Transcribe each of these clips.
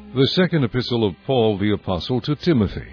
The second epistle of Paul the Apostle to Timothy.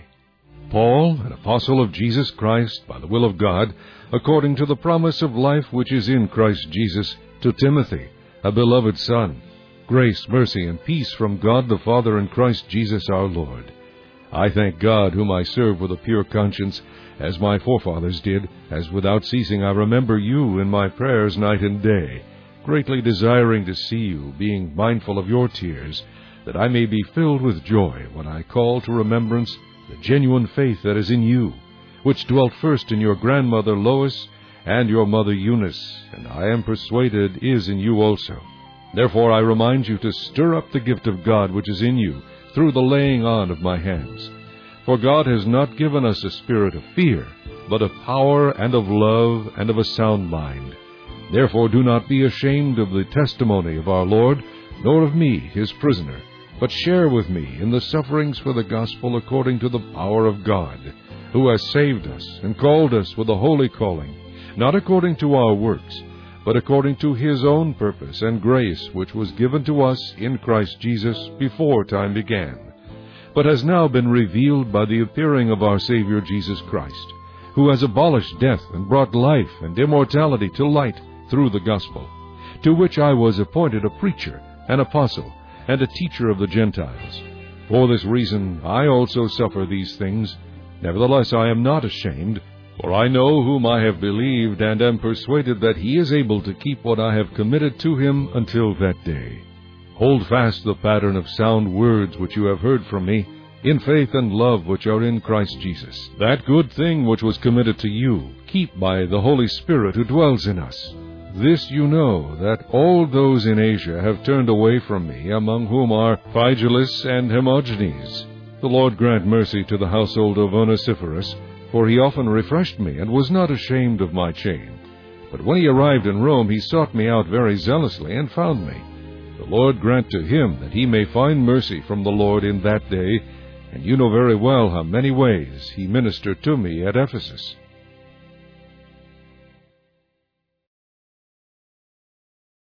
Paul, an apostle of Jesus Christ, by the will of God, according to the promise of life which is in Christ Jesus, to Timothy, a beloved son, grace, mercy, and peace from God the Father and Christ Jesus our Lord. I thank God, whom I serve with a pure conscience, as my forefathers did, as without ceasing I remember you in my prayers night and day, greatly desiring to see you, being mindful of your tears, that I may be filled with joy when I call to remembrance the genuine faith that is in you, which dwelt first in your grandmother Lois and your mother Eunice, and I am persuaded is in you also. Therefore I remind you to stir up the gift of God which is in you through the laying on of my hands. For God has not given us a spirit of fear, but of power and of love and of a sound mind. Therefore do not be ashamed of the testimony of our Lord, nor of me, his prisoner, but share with me in the sufferings for the gospel according to the power of God, who has saved us and called us with a holy calling, not according to our works, but according to his own purpose and grace, which was given to us in Christ Jesus before time began, but has now been revealed by the appearing of our Savior Jesus Christ, who has abolished death and brought life and immortality to light through the gospel, to which I was appointed a preacher, an apostle, and a teacher of the Gentiles. For this reason I also suffer these things. Nevertheless I am not ashamed, for I know whom I have believed, and am persuaded that he is able to keep what I have committed to him until that day. Hold fast the pattern of sound words which you have heard from me, in faith and love which are in Christ Jesus. That good thing which was committed to you, keep by the Holy Spirit who dwells in us. This you know, that all those in Asia have turned away from me, among whom are Phygelus and Hermogenes. The Lord grant mercy to the household of Onesiphorus, for he often refreshed me, and was not ashamed of my chain. But when he arrived in Rome, he sought me out very zealously, and found me. The Lord grant to him that he may find mercy from the Lord in that day, and you know very well how many ways he ministered to me at Ephesus.